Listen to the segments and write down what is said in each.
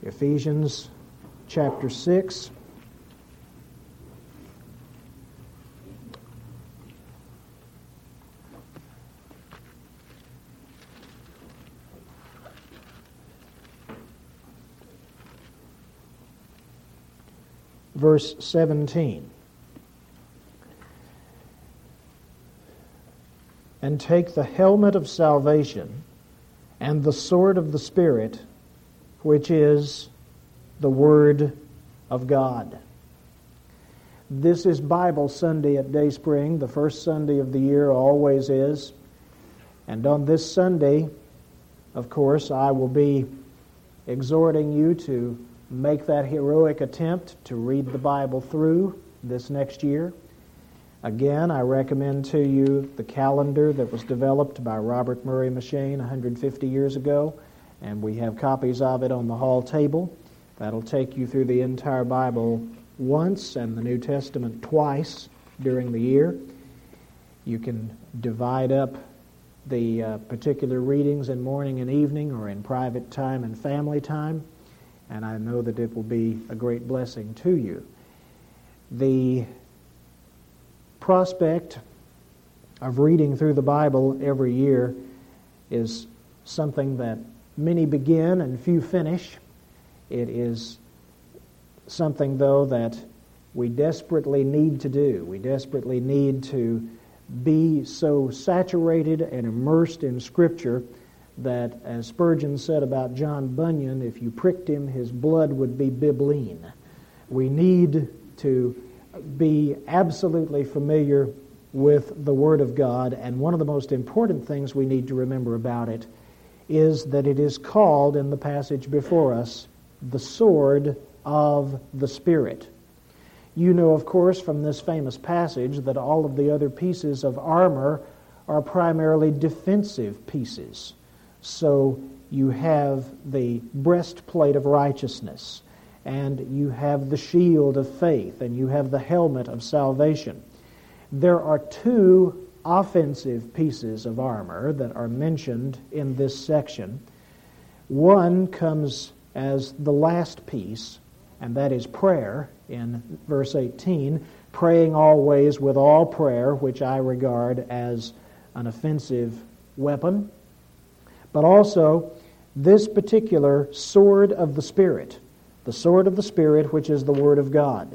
Ephesians chapter 6. Verse 17. And take the helmet of salvation and the sword of the Spirit, which is the Word of God. This is Bible Sunday at Dayspring. The first Sunday of the year always is. And on this Sunday, of course, I will be exhorting you to make that heroic attempt to read the Bible through this next year. Again, I recommend to you the calendar that was developed by Robert Murray M'Cheyne 150 years ago, and we have copies of it on the hall table. That'll take you through the entire Bible once and the New Testament twice during the year. You can divide up the particular readings in morning and evening or in private time and family time, and I know that it will be a great blessing to you. The prospect of reading through the Bible every year is something that many begin and few finish. It is something, though, that we desperately need to do. We desperately need to be so saturated and immersed in Scripture that, as Spurgeon said about John Bunyan, if you pricked him, his blood would be bibline. We need to be absolutely familiar with the Word of God, and one of the most important things we need to remember about it is that it is called, in the passage before us, the sword of the Spirit. You know, of course, from this famous passage that all of the other pieces of armor are primarily defensive pieces. So you have the breastplate of righteousness, and you have the shield of faith, and you have the helmet of salvation. There are two offensive pieces of armor that are mentioned in this section. One comes as the last piece, and that is prayer in verse 18, praying always with all prayer, which I regard as an offensive weapon. But also this particular sword of the Spirit, which is the Word of God.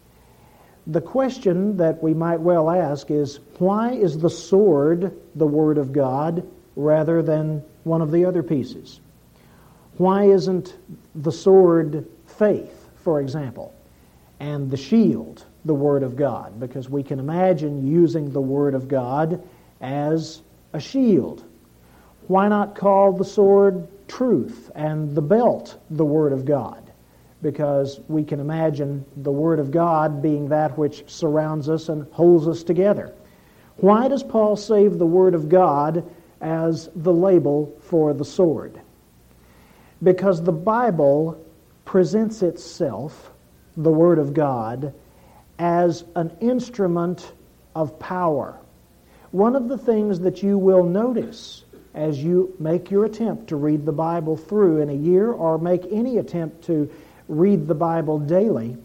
The question that we might well ask is, why is the sword the Word of God rather than one of the other pieces? Why isn't the sword faith, for example, and the shield the Word of God? Because we can imagine using the Word of God as a shield. Why not call the sword truth and the belt the Word of God? Because we can imagine the Word of God being that which surrounds us and holds us together. Why does Paul save the Word of God as the label for the sword? Because the Bible presents itself, the Word of God, as an instrument of power. One of the things that you will notice as you make your attempt to read the Bible through in a year, or make any attempt to read the Bible daily,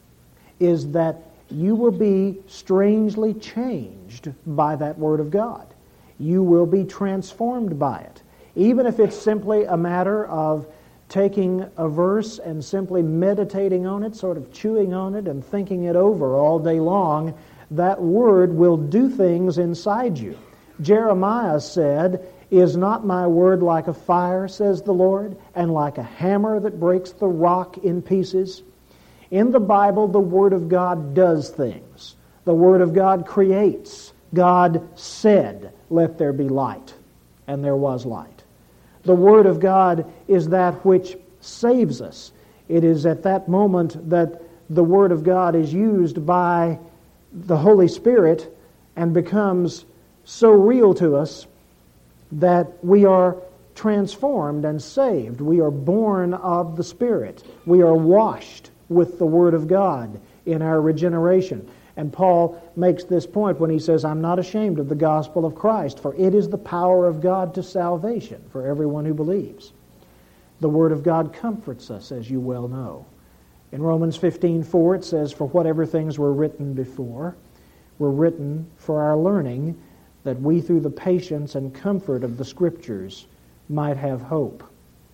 is that you will be strangely changed by that Word of God. You will be transformed by it. Even if it's simply a matter of taking a verse and simply meditating on it, sort of chewing on it and thinking it over all day long, that Word will do things inside you. Jeremiah said, "Is not my word like a fire, says the Lord, and like a hammer that breaks the rock in pieces?" In the Bible, the Word of God does things. The Word of God creates. God said, "Let there be light," and there was light. The Word of God is that which saves us. It is at that moment that the Word of God is used by the Holy Spirit and becomes so real to us that we are transformed and saved. We are born of the Spirit. We are washed with the Word of God in our regeneration. And Paul makes this point when he says, "I'm not ashamed of the gospel of Christ, for it is the power of God to salvation for everyone who believes." The Word of God comforts us, as you well know. In Romans 15:4 it says, "For whatever things were written before were written for our learning, that we through the patience and comfort of the Scriptures might have hope."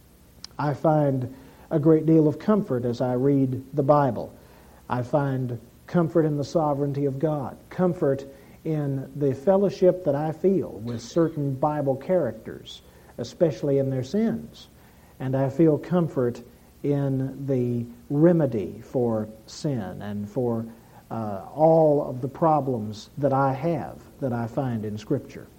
I find a great deal of comfort as I read the Bible. I find comfort in the sovereignty of God, comfort in the fellowship that I feel with certain Bible characters, especially in their sins. And I feel comfort in the remedy for sin and for all of the problems that I have, that I find in Scripture.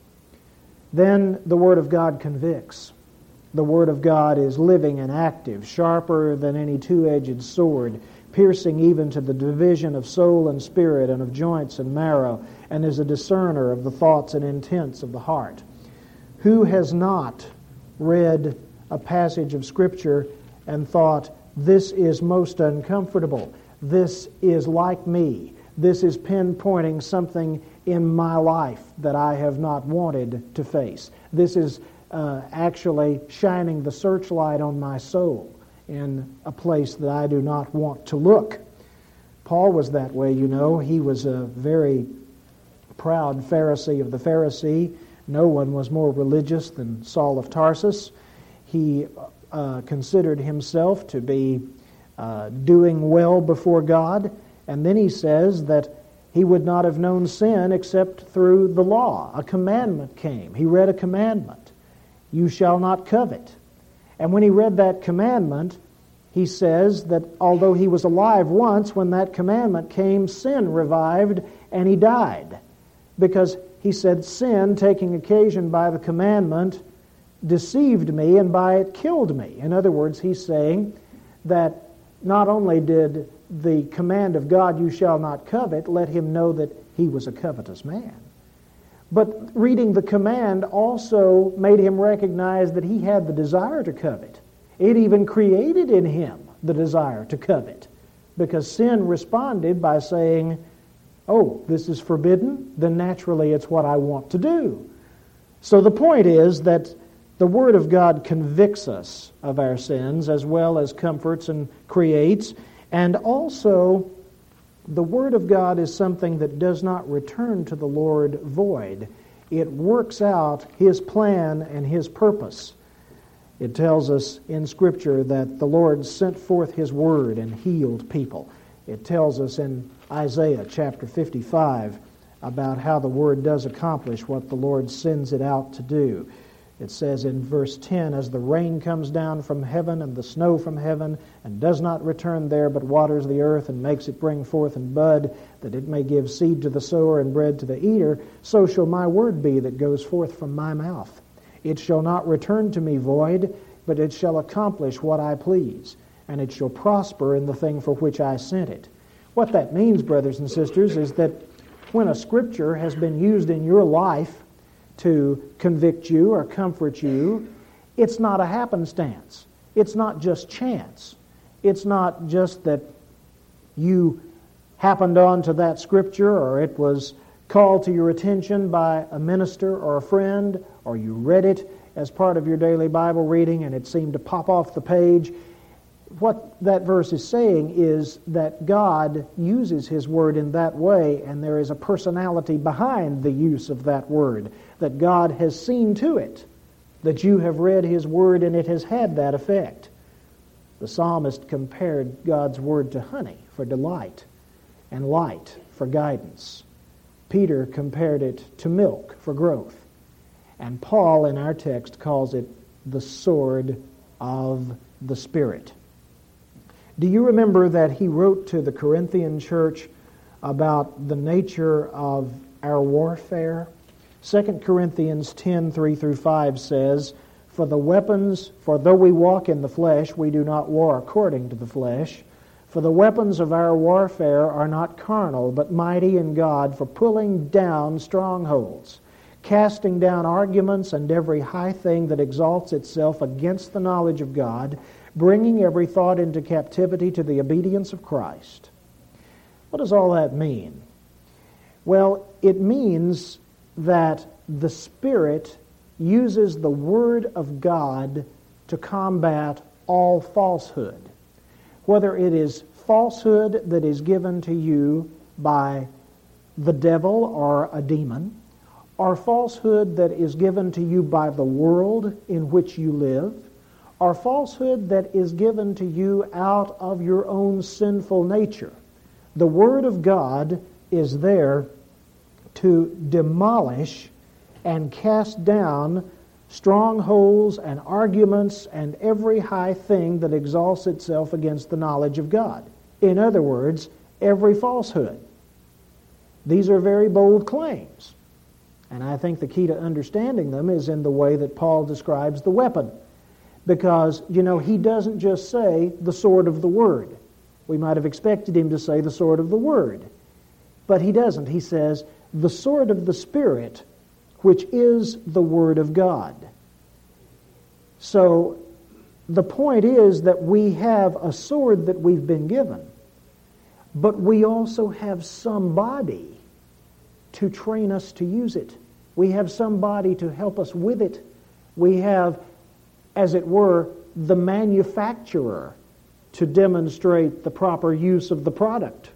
Then the Word of God convicts. The Word of God is living and active, sharper than any two-edged sword, piercing even to the division of soul and spirit and of joints and marrow, and is a discerner of the thoughts and intents of the heart. Who has not read a passage of Scripture and thought, this is most uncomfortable, this is like me, this is pinpointing something in my life that I have not wanted to face, this is actually shining the searchlight on my soul in a place that I do not want to look. Paul was that way, you know. He was a very proud Pharisee of the Pharisee. No one was more religious than Saul of Tarsus. He considered himself to be doing well before God, and then he says that he would not have known sin except through the law. A commandment came. He read a commandment. You shall not covet. And when he read that commandment, he says that although he was alive once, when that commandment came, sin revived and he died. Because he said, sin, taking occasion by the commandment, deceived me and by it killed me. In other words, he's saying that not only did the command of God, you shall not covet, let him know that he was a covetous man. But reading the command also made him recognize that he had the desire to covet. It even created in him the desire to covet, because sin responded by saying, oh, this is forbidden, then naturally it's what I want to do. So the point is that the Word of God convicts us of our sins as well as comforts and creates, and also the Word of God is something that does not return to the Lord void. It works out His plan and His purpose. It tells us in Scripture that the Lord sent forth His Word and healed people. It tells us in Isaiah chapter 55 about how the Word does accomplish what the Lord sends it out to do. It says in verse 10, as the rain comes down from heaven and the snow from heaven, and does not return there, but waters the earth and makes it bring forth and bud, that it may give seed to the sower and bread to the eater, so shall my word be that goes forth from my mouth. It shall not return to me void, but it shall accomplish what I please, and it shall prosper in the thing for which I sent it. What that means, brothers and sisters, is that when a Scripture has been used in your life to convict you or comfort you, it's not a happenstance. It's not just chance. It's not just that you happened on to that Scripture, or it was called to your attention by a minister or a friend, or you read it as part of your daily Bible reading and it seemed to pop off the page. What that verse is saying is that God uses His Word in that way, and there is a personality behind the use of that Word, that God has seen to it, that you have read His Word and it has had that effect. The psalmist compared God's Word to honey for delight and light for guidance. Peter compared it to milk for growth. And Paul in our text calls it the sword of the Spirit. Do you remember that he wrote to the Corinthian church about the nature of our warfare? 2 Corinthians 10:3-5 says, for though we walk in the flesh, we do not war according to the flesh. For the weapons of our warfare are not carnal, but mighty in God for pulling down strongholds, casting down arguments and every high thing that exalts itself against the knowledge of God, bringing every thought into captivity to the obedience of Christ. What does all that mean? Well, it means that the Spirit uses the Word of God to combat all falsehood. Whether it is falsehood that is given to you by the devil or a demon, or falsehood that is given to you by the world in which you live, or falsehood that is given to you out of your own sinful nature. The Word of God is there to demolish and cast down strongholds and arguments and every high thing that exalts itself against the knowledge of God. In other words, every falsehood. These are very bold claims. And I think the key to understanding them is in the way that Paul describes the weapon. Because, he doesn't just say the sword of the Word. We might have expected him to say the sword of the Word. But he doesn't. He says, the sword of the Spirit, which is the Word of God. So, the point is that we have a sword that we've been given, but we also have somebody to train us to use it. We have somebody to help us with it. We have, as it were, the manufacturer to demonstrate the proper use of the product.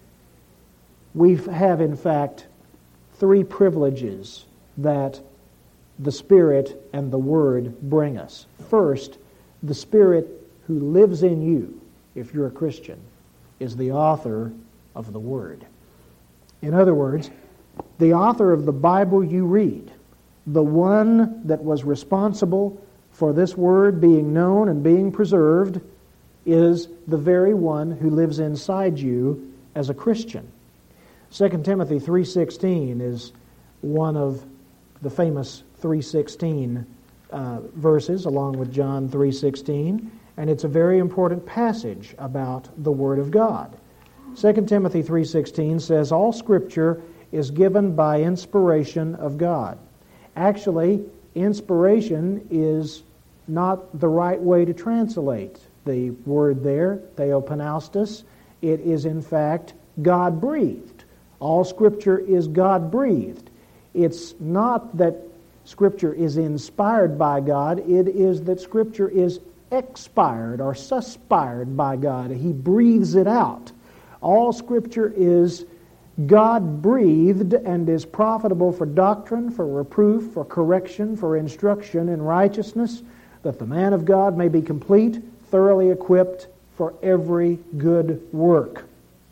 We have, in fact, 3 privileges that the Spirit and the Word bring us. First, the Spirit who lives in you, if you're a Christian, is the author of the Word. In other words, the author of the Bible you read, the one that was responsible for this Word being known and being preserved, is the very one who lives inside you as a Christian. 2 Timothy 3:16 is one of the famous 3:16 verses, along with John 3:16, and it's a very important passage about the Word of God. 2 Timothy 3:16 says, all Scripture is given by inspiration of God. Actually, inspiration is not the right way to translate the word there, theopneustos. It is, in fact, God-breathed. All Scripture is God-breathed. It's not that Scripture is inspired by God. It is that Scripture is expired or suspired by God. He breathes it out. All Scripture is God-breathed and is profitable for doctrine, for reproof, for correction, for instruction in righteousness, that the man of God may be complete, thoroughly equipped for every good work.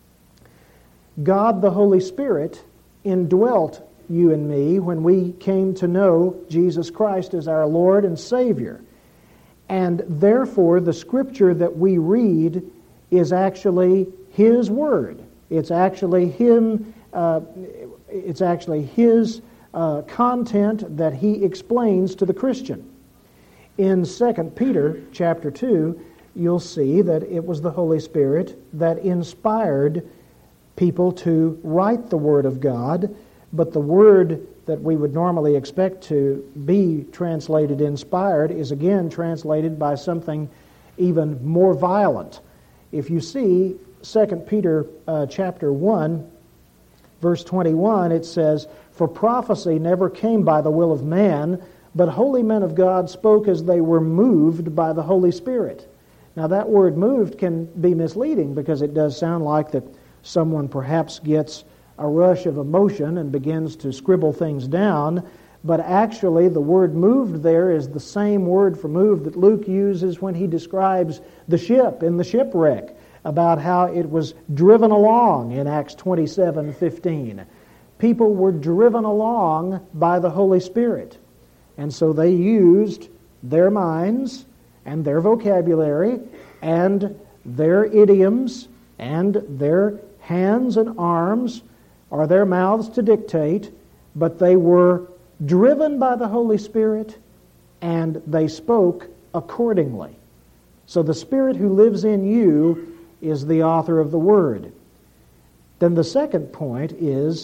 God the Holy Spirit indwelt you and me when we came to know Jesus Christ as our Lord and Savior. And therefore, the Scripture that we read is actually His Word. It's actually Him. It's actually His content that He explains to the Christian. In 2 Peter chapter 2, you'll see that it was the Holy Spirit that inspired people to write the Word of God, but the word that we would normally expect to be translated inspired is again translated by something even more violent. If you see 2 Peter chapter 1, verse 21, it says, for prophecy never came by the will of man, but holy men of God spoke as they were moved by the Holy Spirit. Now that word moved can be misleading because it does sound like that someone perhaps gets a rush of emotion and begins to scribble things down, but actually the word moved there is the same word for moved that Luke uses when he describes the ship in the shipwreck, about how it was driven along in Acts 27:15. People were driven along by the Holy Spirit, and so they used their minds and their vocabulary and their idioms and their hands and arms or their mouths to dictate, but they were driven by the Holy Spirit and they spoke accordingly. So the Spirit who lives in you is the author of the Word. Then the second point is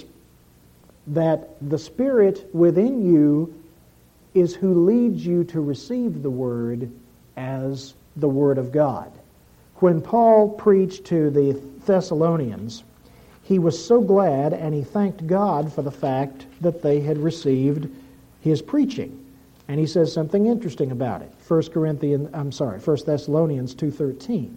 that the Spirit within you is who leads you to receive the Word as the Word of God. When Paul preached to the Thessalonians, he was so glad and he thanked God for the fact that they had received his preaching. And he says something interesting about it. 1 Thessalonians 2:13.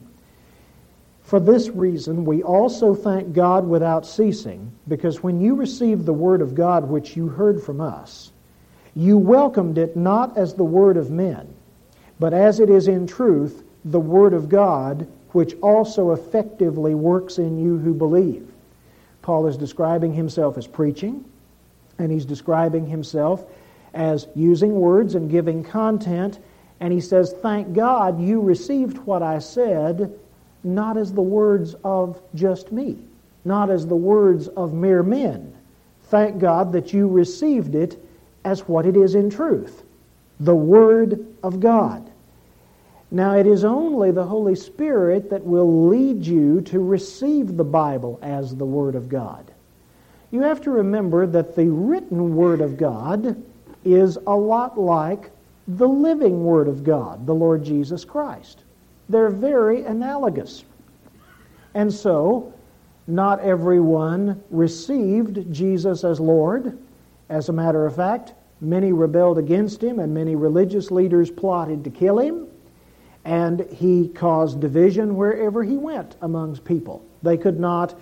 For this reason we also thank God without ceasing, because when you received the word of God which you heard from us, you welcomed it not as the word of men, but as it is in truth the word of God, which also effectively works in you who believe. Paul is describing himself as preaching, and he's describing himself as using words and giving content, and he says, thank God you received what I said, not as the words of just me, not as the words of mere men. Thank God that you received it as what it is in truth, the Word of God. Now, it is only the Holy Spirit that will lead you to receive the Bible as the Word of God. You have to remember that the written Word of God is a lot like the living Word of God, the Lord Jesus Christ. They're very analogous. And so, not everyone received Jesus as Lord. As a matter of fact, many rebelled against him, and many religious leaders plotted to kill him. And he caused division wherever he went amongst people. They could not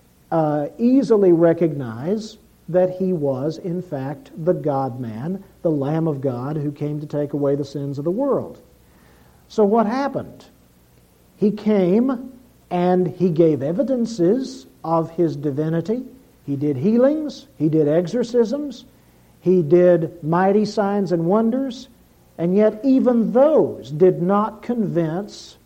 easily recognize that he was, in fact, the God-man, the Lamb of God who came to take away the sins of the world. So what happened? He came and he gave evidences of his divinity. He did healings, he did exorcisms, he did mighty signs and wonders, and yet even those did not convince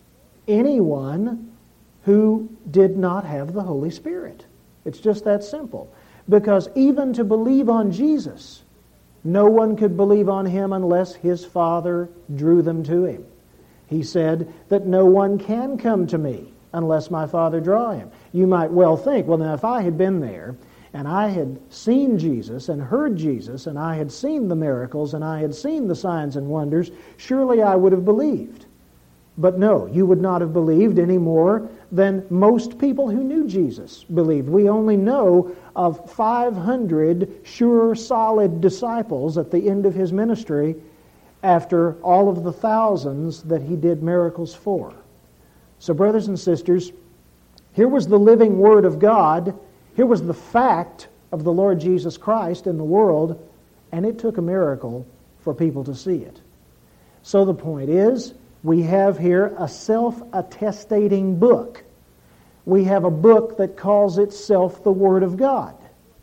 anyone who did not have the Holy Spirit. It's just that simple. Because even to believe on Jesus, no one could believe on him unless his Father drew them to him. He said that no one can come to me unless my Father draw him. You might well think, well, now if I had been there and I had seen Jesus and heard Jesus and I had seen the miracles and I had seen the signs and wonders, surely I would have believed. But no, you would not have believed any more than most people who knew Jesus believed. We only know of 500 sure, solid disciples at the end of his ministry after all of the thousands that he did miracles for. So, brothers and sisters, here was the living Word of God. Here was the fact of the Lord Jesus Christ in the world, and it took a miracle for people to see it. So the point is, we have here a self-attestating book. We have a book that calls itself the Word of God.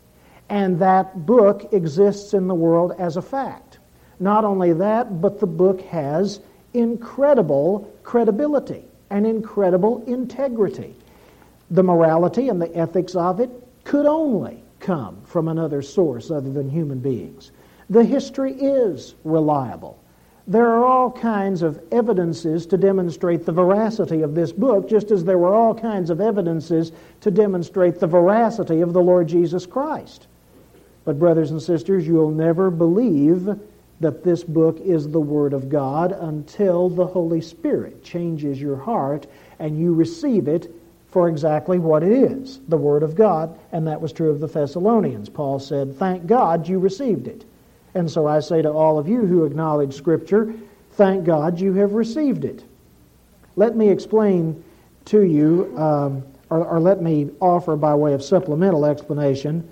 And that book exists in the world as a fact. Not only that, but the book has incredible credibility and incredible integrity. The morality and the ethics of it could only come from another source other than human beings. The history is reliable. There are all kinds of evidences to demonstrate the veracity of this book, just as there were all kinds of evidences to demonstrate the veracity of the Lord Jesus Christ. But brothers and sisters, you'll never believe that this book is the Word of God until the Holy Spirit changes your heart and you receive it for exactly what it is, the Word of God. And that was true of the Thessalonians. Paul said, thank God you received it. And so I say to all of you who acknowledge Scripture, thank God you have received it. Let me explain to you, or let me offer by way of supplemental explanation,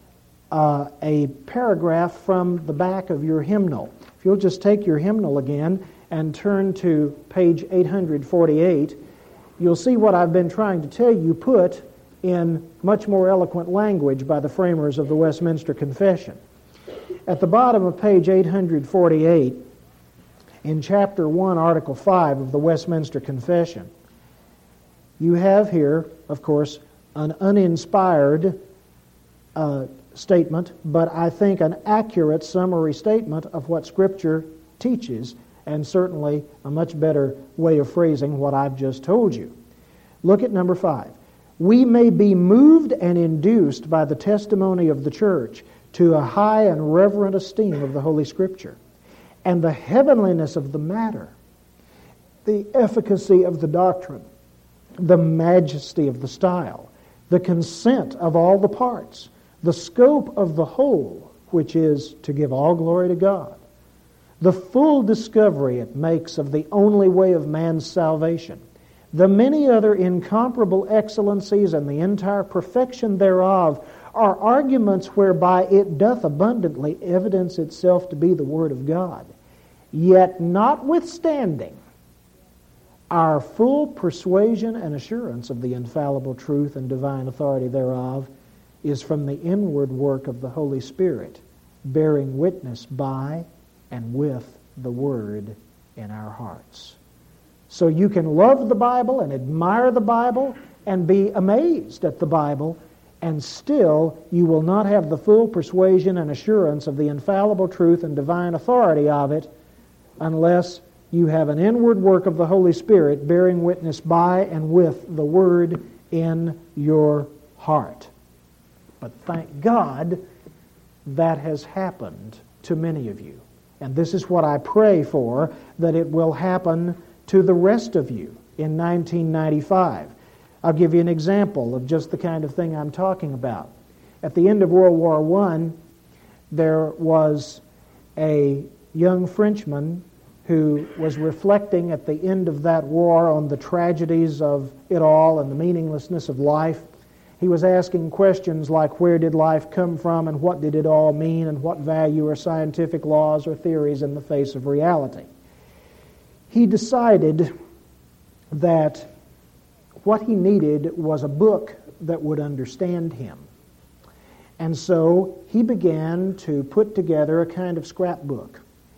a paragraph from the back of your hymnal. If you'll just take your hymnal again and turn to page 848, you'll see what I've been trying to tell you put in much more eloquent language by the framers of the Westminster Confession. At the bottom of page 848, in chapter 1, article 5 of the Westminster Confession, you have here, of course, an uninspired statement, but I think an accurate summary statement of what Scripture teaches, and certainly a much better way of phrasing what I've just told you. Look at number 5. We may be moved and induced by the testimony of the church to a high and reverent esteem of the Holy Scripture, and the heavenliness of the matter, the efficacy of the doctrine, the majesty of the style, the consent of all the parts, the scope of the whole, which is to give all glory to God, the full discovery it makes of the only way of man's salvation, the many other incomparable excellencies and the entire perfection thereof are arguments whereby it doth abundantly evidence itself to be the Word of God. Yet notwithstanding our full persuasion and assurance of the infallible truth and divine authority thereof is from the inward work of the Holy Spirit, bearing witness by and with the Word in our hearts. So you can love the Bible and admire the Bible and be amazed at the Bible, and still you will not have the full persuasion and assurance of the infallible truth and divine authority of it unless you have an inward work of the Holy Spirit bearing witness by and with the Word in your heart. But thank God that has happened to many of you. And this is what I pray for, that it will happen to the rest of you in 1995. I'll give you an example of just the kind of thing I'm talking about. At the end of World War I, there was a young Frenchman who was reflecting at the end of that war on the tragedies of it all and the meaninglessness of life. He was asking questions like, where did life come from and what did it all mean and what value are scientific laws or theories in the face of reality? He decided that what he needed was a book that would understand him. And so he began to put together a kind of scrapbook.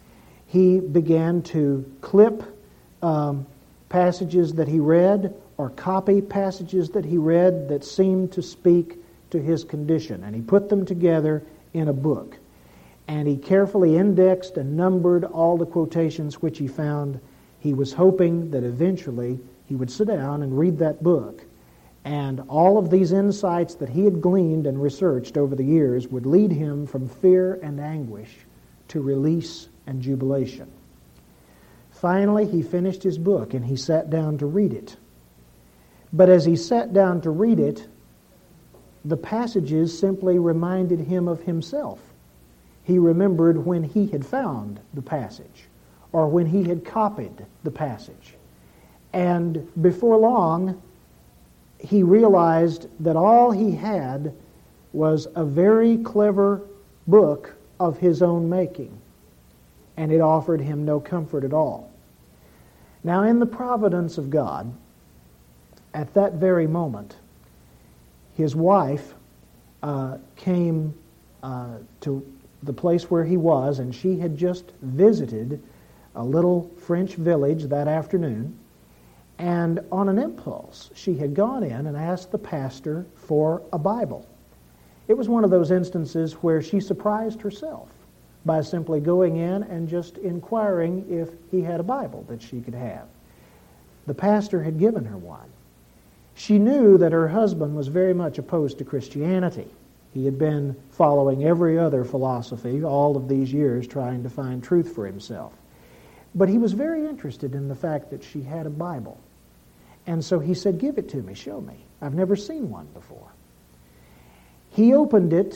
He began to clip passages that he read or copy passages that he read that seemed to speak to his condition. And he put them together in a book. And he carefully indexed and numbered all the quotations which he found. He was hoping that eventually he would sit down and read that book. And all of these insights that he had gleaned and researched over the years would lead him from fear and anguish to release and jubilation. Finally, he finished his book and he sat down to read it. But as he sat down to read it, the passages simply reminded him of himself. He remembered when he had found the passage or when he had copied the passage. And before long, he realized that all he had was a very clever book of his own making, and it offered him no comfort at all. Now, in the providence of God, at that very moment, his wife came to the place where he was, and she had just visited a little French village that afternoon, and on an impulse, she had gone in and asked the pastor for a Bible. It was one of those instances where she surprised herself by simply going in and just inquiring if he had a Bible that she could have. The pastor had given her one. She knew that her husband was very much opposed to Christianity. He had been following every other philosophy all of these years trying to find truth for himself. But he was very interested in the fact that she had a Bible. And so he said, "Give it to me, show me. I've never seen one before." He opened it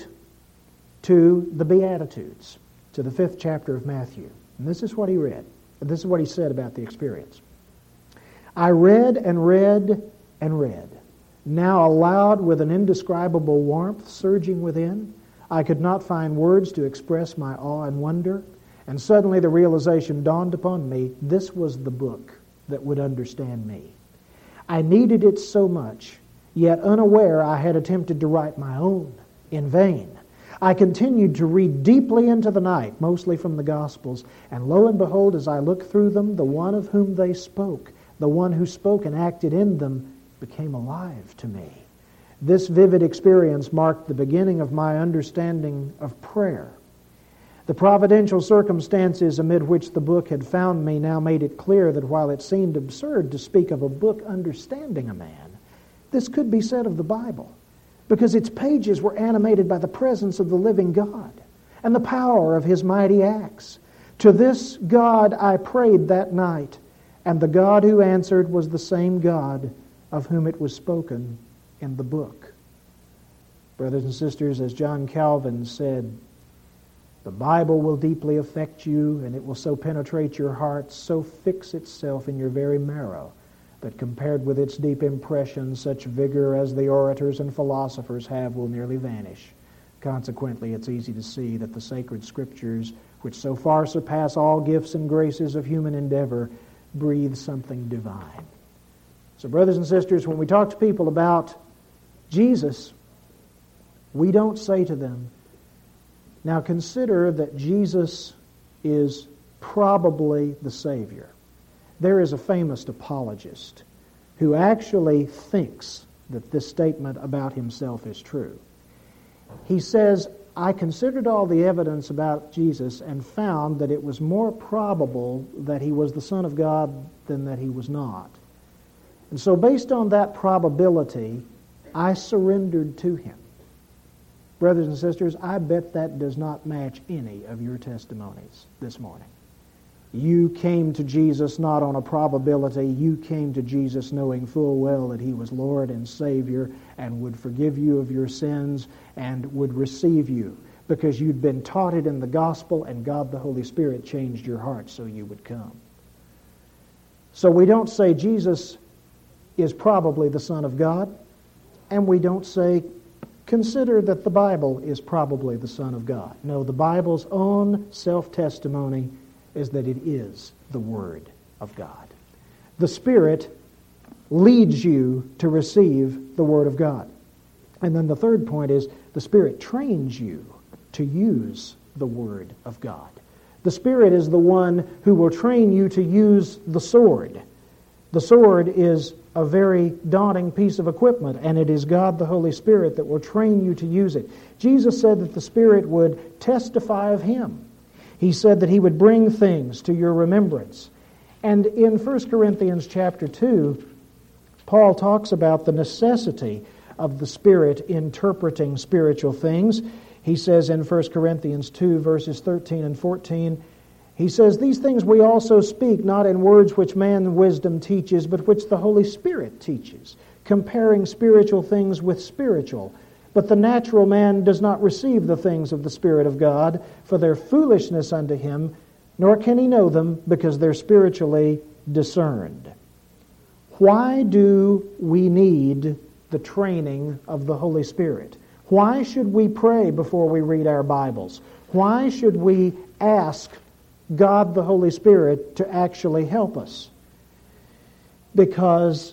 to the Beatitudes, to the 5th chapter of Matthew. And this is what he read. This is what he said about the experience. "I read and read and read. Now aloud with an indescribable warmth surging within, I could not find words to express my awe and wonder. And suddenly the realization dawned upon me, this was the book that would understand me. I needed it so much, yet unaware I had attempted to write my own in vain. I continued to read deeply into the night, mostly from the Gospels, and lo and behold, as I looked through them, the one of whom they spoke, the one who spoke and acted in them, became alive to me. This vivid experience marked the beginning of my understanding of prayer. The providential circumstances amid which the book had found me now made it clear that while it seemed absurd to speak of a book understanding a man, this could be said of the Bible, because its pages were animated by the presence of the living God and the power of His mighty acts. To this God I prayed that night, and the God who answered was the same God of whom it was spoken in the book." Brothers and sisters, as John Calvin said, The Bible will deeply affect you, and it will so penetrate your heart, so fix itself in your very marrow, that compared with its deep impressions, such vigor as the orators and philosophers have will nearly vanish. Consequently, it's easy to see that the sacred Scriptures, which so far surpass all gifts and graces of human endeavor, breathe something divine. So, brothers and sisters, when we talk to people about Jesus, we don't say to them, now consider that Jesus is probably the Savior. There is a famous apologist who actually thinks that this statement about himself is true. He says, I considered all the evidence about Jesus and found that it was more probable that he was the Son of God than that he was not. And so based on that probability, I surrendered to him. Brothers and sisters, I bet that does not match any of your testimonies this morning. You came to Jesus not on a probability. You came to Jesus knowing full well that he was Lord and Savior and would forgive you of your sins and would receive you because you'd been taught it in the gospel and God the Holy Spirit changed your heart so you would come. So we don't say Jesus is probably the Son of God, and we don't say consider that the Bible is probably the Son of God. No, the Bible's own self-testimony is that it is the Word of God. The Spirit leads you to receive the Word of God. And then the third point is the Spirit trains you to use the Word of God. The Spirit is the one who will train you to use the sword. The sword is a very daunting piece of equipment, and it is God the Holy Spirit that will train you to use it. Jesus said that the Spirit would testify of Him. He said that He would bring things to your remembrance. And in 1 Corinthians chapter 2, Paul talks about the necessity of the Spirit interpreting spiritual things. He says in 1 Corinthians 2, verses 13 and 14, he says, these things we also speak, not in words which man's wisdom teaches, but which the Holy Spirit teaches, comparing spiritual things with spiritual. But the natural man does not receive the things of the Spirit of God, for their foolishness unto him, nor can he know them, because they're spiritually discerned. Why do we need the training of the Holy Spirit? Why should we pray before we read our Bibles? Why should we ask God the Holy Spirit to actually help us? Because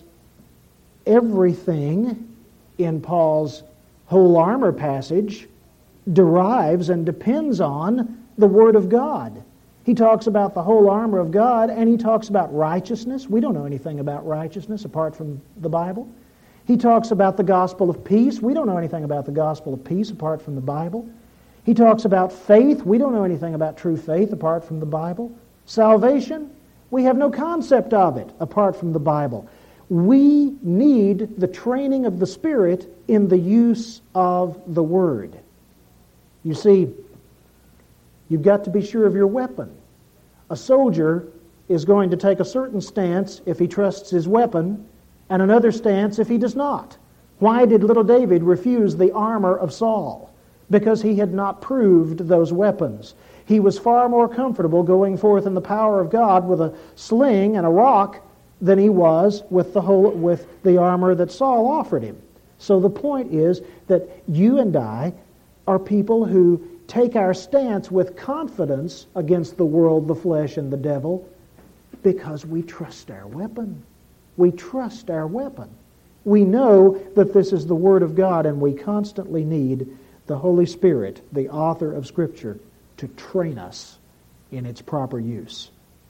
everything in Paul's whole armor passage derives and depends on the Word of God. He talks about the whole armor of God, and he talks about righteousness. We don't know anything about righteousness apart from the Bible. He talks about the gospel of peace. We don't know anything about the gospel of peace apart from the Bible. He talks about faith. We don't know anything about true faith apart from the Bible. Salvation, we have no concept of it apart from the Bible. We need the training of the Spirit in the use of the Word. You see, you've got to be sure of your weapon. A soldier is going to take a certain stance if he trusts his weapon, and another stance if he does not. Why did little David refuse the armor of Saul? Because he had not proved those weapons. He was far more comfortable going forth in the power of God with a sling and a rock than he was with the armor that Saul offered him. So the point is that you and I are people who take our stance with confidence against the world, the flesh, and the devil because we trust our weapon. We trust our weapon. We know that this is the Word of God, and we constantly need the Holy Spirit, the author of Scripture, to train us in its proper use.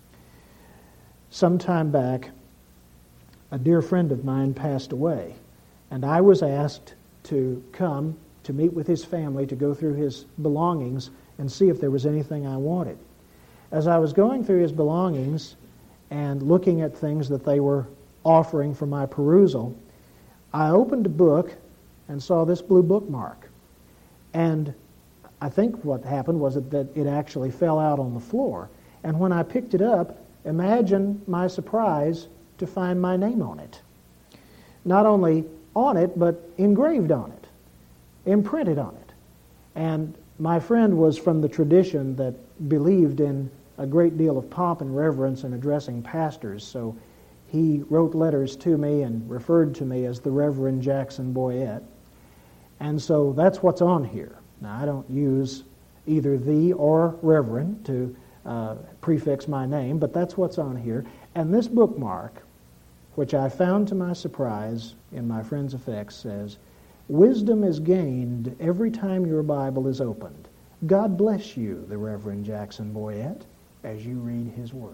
Some time back, a dear friend of mine passed away, and I was asked to come to meet with his family to go through his belongings and see if there was anything I wanted. As I was going through his belongings and looking at things that they were offering for my perusal, I opened a book and saw this blue bookmark. And I think what happened was that it actually fell out on the floor. And when I picked it up, imagine my surprise to find my name on it. Not only on it, but engraved on it, imprinted on it. And My friend was from the tradition that believed in a great deal of pomp and reverence in addressing pastors, so he wrote letters to me and referred to me as the Reverend Jackson Boyette. And so that's what's on here. Now, I don't use either the or Reverend to prefix my name, but that's what's on here. And this bookmark, which I found to my surprise in my friend's effects, says, "Wisdom is gained every time your Bible is opened. God bless you, the Reverend Jackson Boyette, as you read his Word."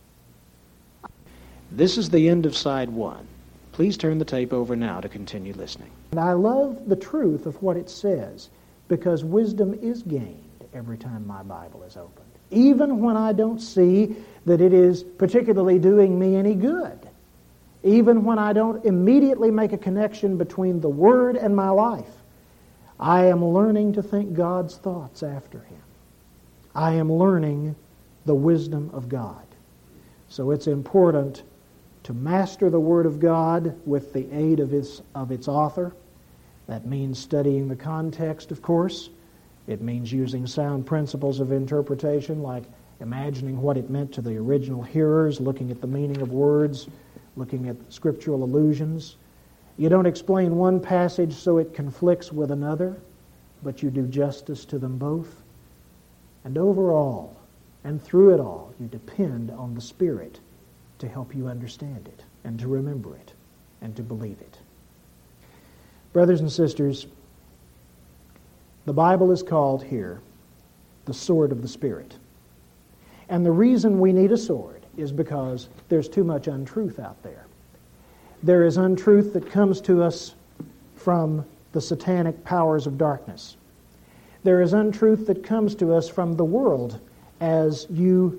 This is the end of side 1. Please turn the tape over now to continue listening. And I love the truth of what it says, because wisdom is gained every time my Bible is opened, even when I don't see that it is particularly doing me any good, even when I don't immediately make a connection between the Word and my life. I am learning to think God's thoughts after Him. I am learning the wisdom of God. So it's important to master the Word of God with the aid of its author. That means studying the context, of course. It means using sound principles of interpretation, like imagining what it meant to the original hearers, looking at the meaning of words, looking at scriptural allusions. You don't explain one passage so it conflicts with another, but you do justice to them both. And overall, and through it all, you depend on the Spirit to help you understand it, and to remember it, and to believe it. Brothers and sisters, the Bible is called here the sword of the Spirit. And the reason we need a sword is because there's too much untruth out there. There is untruth that comes to us from the satanic powers of darkness. There is untruth that comes to us from the world. As you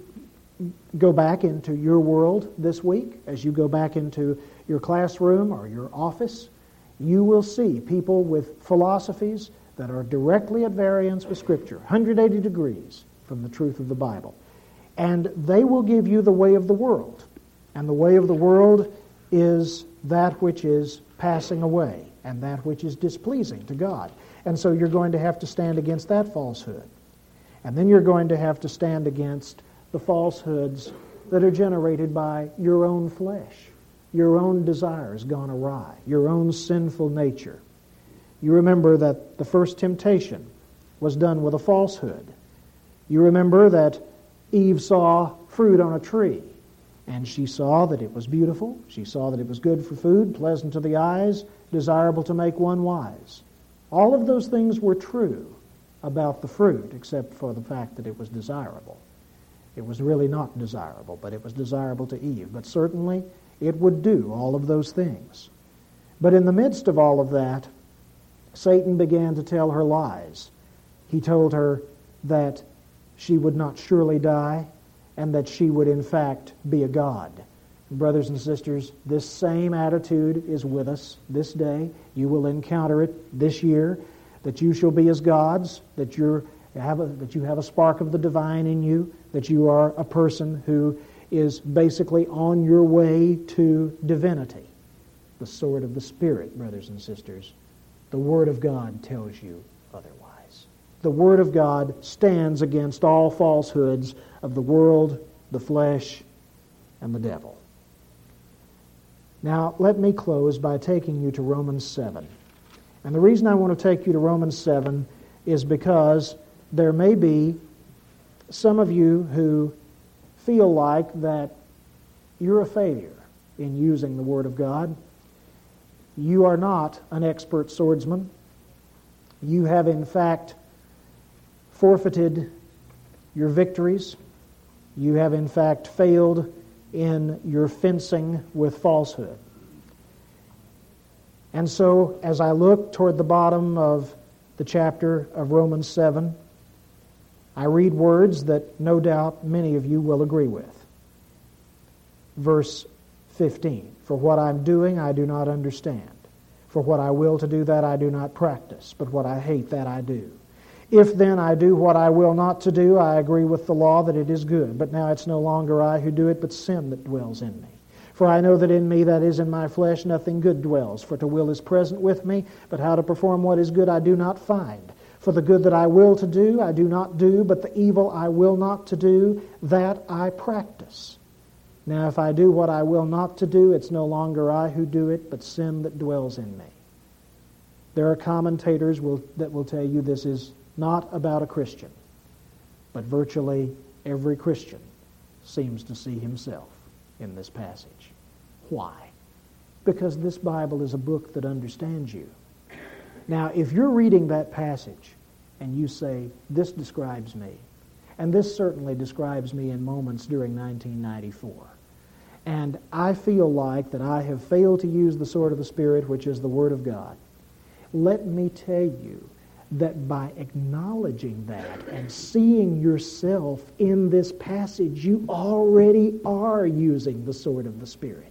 go back into your world this week, as you go back into your classroom or your office, you will see people with philosophies that are directly at variance with Scripture, 180 degrees from the truth of the Bible. And they will give you the way of the world. And the way of the world is that which is passing away and that which is displeasing to God. And so you're going to have to stand against that falsehood. And then you're going to have to stand against the falsehoods that are generated by your own flesh, your own desires gone awry, your own sinful nature. You remember that the first temptation was done with a falsehood. You remember that Eve saw fruit on a tree, and she saw that it was beautiful. She saw that it was good for food, pleasant to the eyes, desirable to make one wise. All of those things were true about the fruit, except for the fact that it was desirable. It was really not desirable, but it was desirable to Eve. But certainly it would do all of those things. But in the midst of all of that, Satan began to tell her lies. He told her that she would not surely die and that she would in fact be a god. Brothers and sisters, this same attitude is with us this day. You will encounter it this year, that you shall be as gods, that you have a spark of the divine in you, that you are a person who is basically on your way to divinity. The sword of the Spirit, brothers and sisters. The Word of God tells you otherwise. The Word of God stands against all falsehoods of the world, the flesh, and the devil. Now, let me close by taking you to Romans 7. And the reason I want to take you to Romans 7 is because there may be some of you who feel like that you're a failure in using the Word of God. You are not an expert swordsman. You have, in fact, forfeited your victories. You have, in fact, failed in your fencing with falsehood. And so, as I look toward the bottom of the chapter of Romans 7, I read words that no doubt many of you will agree with. Verse 15, "For what I'm doing I do not understand. For what I will to do that I do not practice, but what I hate that I do. If then I do what I will not to do, I agree with the law that it is good. But now it's no longer I who do it, but sin that dwells in me. For I know that in me, that is in my flesh, nothing good dwells. For to will is present with me, but how to perform what is good I do not find. For the good that I will to do, I do not do, but the evil I will not to do, that I practice. Now if I do what I will not to do, it's no longer I who do it, but sin that dwells in me. There are commentators that will tell you this is not about a Christian, but virtually every Christian seems to see himself in this passage. Why? Because this Bible is a book that understands you. Now, if you're reading that passage and you say, this describes me, and this certainly describes me in moments during 1994, and I feel like that I have failed to use the sword of the Spirit, which is the Word of God, let me tell you that by acknowledging that and seeing yourself in this passage, you already are using the sword of the Spirit.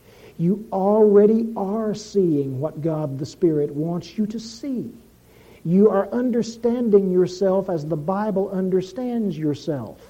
You already are seeing what God the Spirit wants you to see. You are understanding yourself as the Bible understands yourself.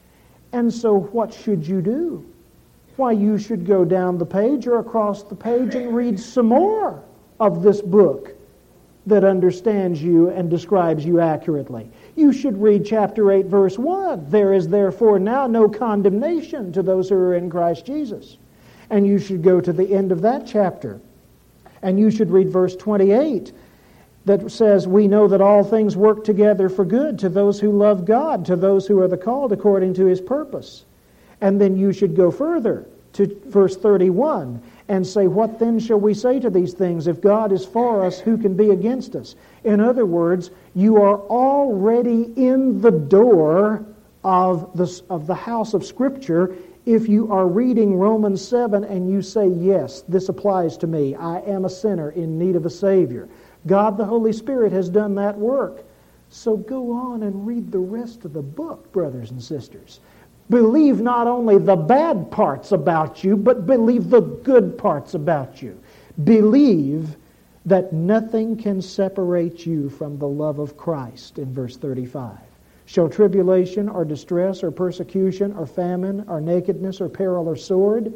And so what should you do? Why, you should go down the page or across the page and read some more of this book that understands you and describes you accurately. You should read chapter 8, verse 1. There is therefore now no condemnation to those who are in Christ Jesus. And you should go to the end of that chapter. And you should read verse 28 that says, we know that all things work together for good to those who love God, to those who are the called according to His purpose. And then you should go further to verse 31 and say, what then shall we say to these things? If God is for us, who can be against us? In other words, you are already in the door of the house of Scripture if you are reading Romans 7 and you say, yes, this applies to me. I am a sinner in need of a Savior. God the Holy Spirit has done that work. So go on and read the rest of the book, brothers and sisters. Believe not only the bad parts about you, but believe the good parts about you. Believe that nothing can separate you from the love of Christ in verse 35. Shall tribulation or distress or persecution or famine or nakedness or peril or sword?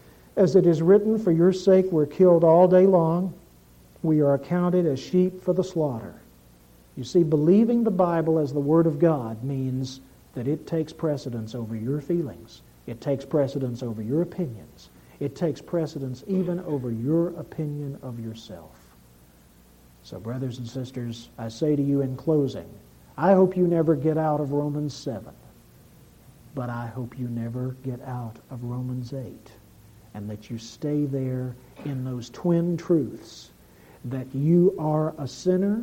As it is written, for your sake we're killed all day long. We are accounted as sheep for the slaughter. You see, believing the Bible as the Word of God means that it takes precedence over your feelings. It takes precedence over your opinions. It takes precedence even over your opinion of yourself. So, brothers and sisters, I say to you in closing, I hope you never get out of Romans 7, but I hope you never get out of Romans 8, and that you stay there in those twin truths, that you are a sinner,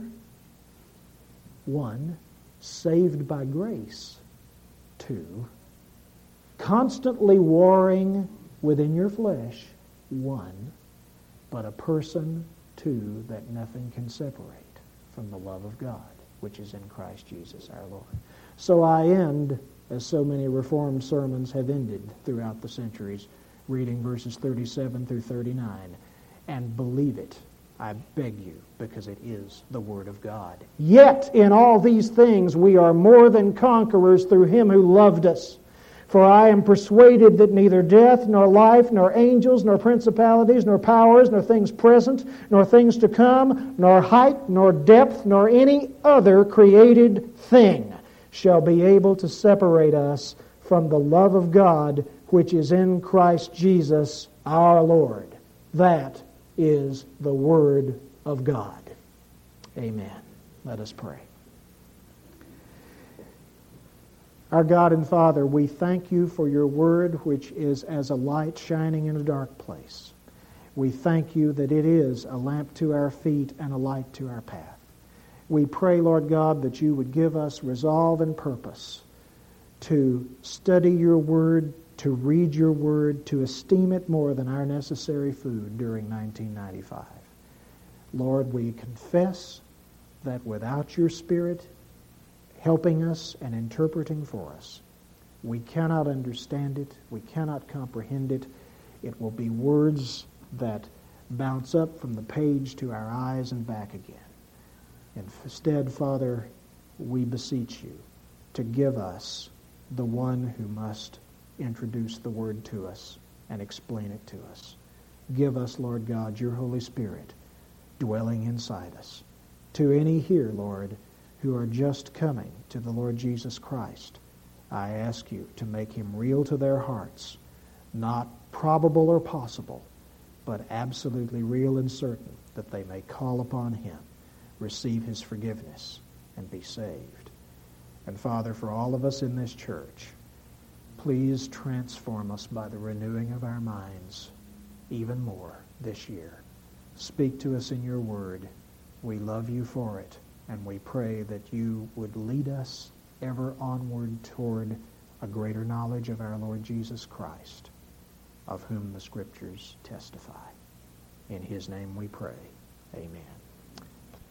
1, saved by grace, 2, constantly warring within your flesh, 1, but a person, 2, that nothing can separate from the love of God, which is in Christ Jesus our Lord. So I end, as so many Reformed sermons have ended throughout the centuries, reading verses 37 through 39, and believe it, I beg you, because it is the Word of God. Yet in all these things we are more than conquerors through Him who loved us. For I am persuaded that neither death, nor life, nor angels, nor principalities, nor powers, nor things present, nor things to come, nor height, nor depth, nor any other created thing shall be able to separate us from the love of God which is in Christ Jesus our Lord. That is the Word of God. Amen. Let us pray. Our God and Father, we thank you for your Word, which is as a light shining in a dark place. We thank you that it is a lamp to our feet and a light to our path. We pray, Lord God, that you would give us resolve and purpose to study your Word, to read your Word, to esteem it more than our necessary food during 1995. Lord, we confess that without your Spirit helping us and interpreting for us, we cannot understand it, we cannot comprehend it. It will be words that bounce up from the page to our eyes and back again. Instead, Father, we beseech you to give us the one who must introduce the Word to us and explain it to us. Give us, Lord God, your Holy Spirit dwelling inside us. To any here, Lord, who are just coming to the Lord Jesus Christ, I ask you to make him real to their hearts, not probable or possible, but absolutely real and certain, that they may call upon him, receive his forgiveness, and be saved. And Father, for all of us in this church, please transform us by the renewing of our minds even more this year. Speak to us in your word. We love you for it, and we pray that you would lead us ever onward toward a greater knowledge of our Lord Jesus Christ, of whom the Scriptures testify. In his name we pray. Amen.